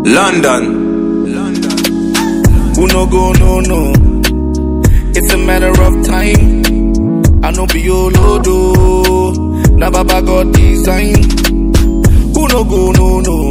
London. Who no go, no. It's a matter of time. I know be your lodo. Now Baba God design. Who no go, no.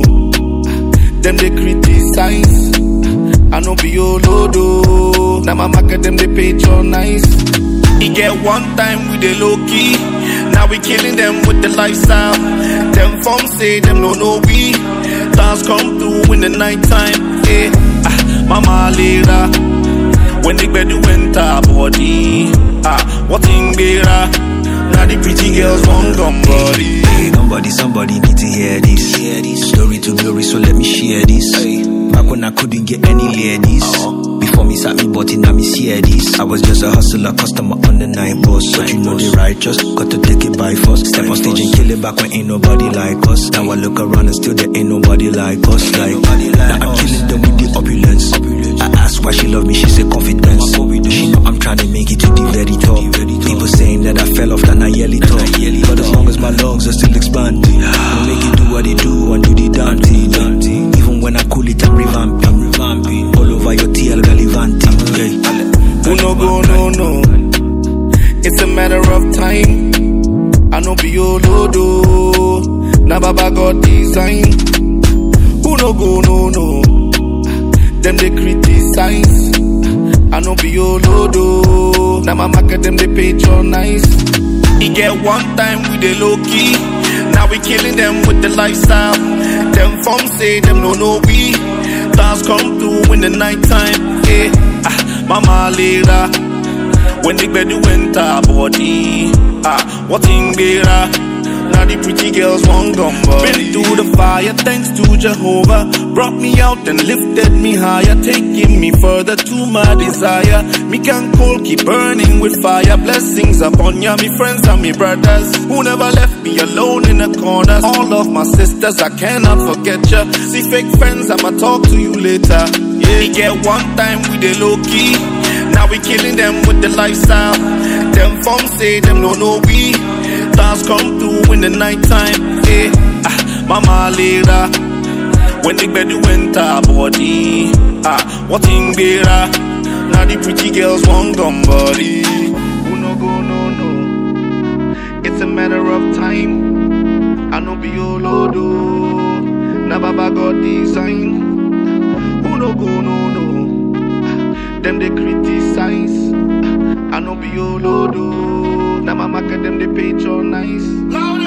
Them they criticize. I know be your lodo. Now my market them they patronize. He get one time with the low key. Now we killing them with the lifestyle. Them from say them no know we. Dance come through in the night time. Yeah. Mama later. When they bed winter body. What in beera? Now the pretty girls want gum body. Hey, somebody need to hear this. Story to glory, so let me share this. Back when I couldn't get any ladies. Before me sat me bought now me see this. I was just a hustler, customer on the night bus. But you know the righteous, got to take it by force. Step on stage and kill it back when ain't nobody like us. Now I look around and still there ain't nobody like us. Now I'm killing them with the opulence. I asked why she love me, she said confidence. She know I'm trying to make it to the very top. People saying that I fell off, then I yell it up. But as long as my lungs are still expanding, I make it do what they do and do the damn thing. Even when I cool it, I'm revamping. All over your TL gallivanting. Who no go, no. It's a matter of time. I know be your lodo. Now Baba God design. Who no go, no. Them they criticize. I know be your lodo. Now my market them they patronize. He get one time with the low key. Now we killing them with the lifestyle. Them from say them no know we. Dance come through in the night time. Yeah. Mama later. When they bed winter body. What in beera? Now the pretty girls want gum body. Been through the fire thanks to Jehovah. Brought me out and lifted me higher. Taking me further to my desire. Me can coal keep burning with fire. Blessings upon ya, me friends and me brothers. Who never left me alone in the corners. All of my sisters, I cannot forget ya. See fake friends, I'ma talk to you later. Yeah, we get one time with the low key. Now we killing them with the lifestyle. Them from say them no know we. Dance come through in the night time. Yeah. Mama later. When they bed winter body. What in beera? Now the pretty girls want gum body. Who no go, no. It's a matter of time. I know be your lodo. Now Baba God design. Who no go, no. Them they criticize. I know be your lodo. Now my market them they patronize.